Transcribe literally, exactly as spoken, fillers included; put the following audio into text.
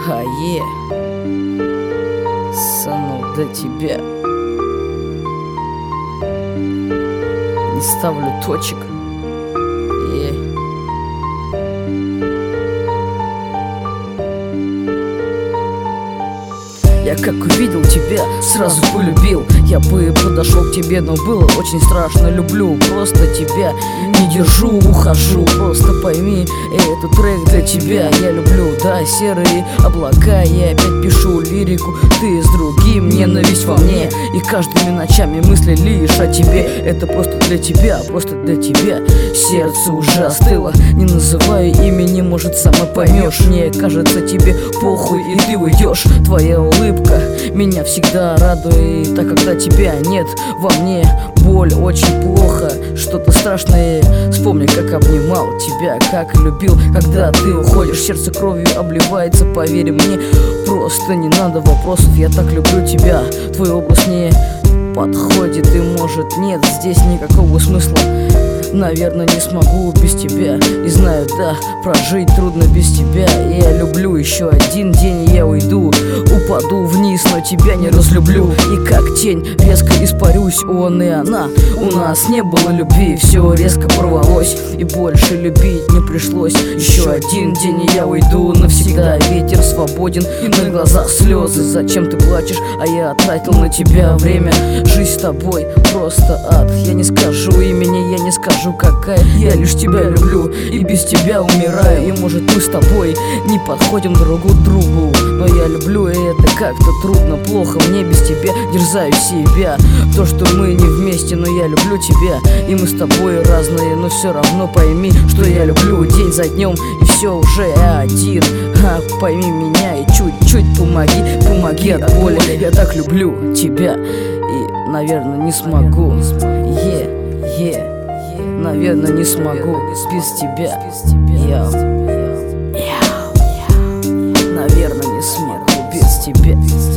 Ае, сану для тебя. Не ставлю точек. Е. Я как увидел тебя, сразу полюбил. Я бы подошел к тебе, но было очень страшно. Люблю просто тебя, не держу, ухожу. Просто пойми, этот трек для тебя. Я люблю, да, серые облака. Я опять пишу лирику, ты с другим, ненависть во мне. И каждыми ночами мысли лишь о тебе. Это просто для тебя, просто для тебя. Сердце уже остыло, не называю имени, может сама поймешь. Мне кажется, тебе похуй и ты уйдешь. Твоя улыбка меня всегда радует, а когда тебя нет во мне, боль очень плохо, что-то страшное. Вспомни, как обнимал тебя, как любил. Когда ты уходишь, сердце кровью обливается, поверь мне. Просто не надо вопросов, я так люблю тебя. Твой образ не подходит и может нет здесь никакого смысла. Наверное, не смогу без тебя. И знаю, да, прожить трудно без тебя. Я люблю еще один день, и я уйду. Упаду вниз, но тебя не разлюблю. И как тень резко испарюсь, он и она. У нас не было любви, все резко порвалось. И больше любить не пришлось. Еще один день, и я уйду навсегда. Ветер свободен, и на глазах слезы. Зачем ты плачешь, а я тратил на тебя время. Жизнь с тобой просто ад. Я не скажу имени, я не скажу какая. Я лишь тебя люблю и без тебя умираю. И может мы с тобой не подходим друг к другу, но я люблю, и это как-то трудно, плохо мне без тебя. Дерзаю себя, то что мы не вместе, но я люблю тебя. И мы с тобой разные, но все равно пойми, что я люблю день за днем. И все уже один, а, пойми меня и чуть-чуть помоги, помоги от боли. Я так люблю тебя и, наверное, не смогу. Е, е Наверное, не смогу без тебя. Я, наверное, не смогу без тебя.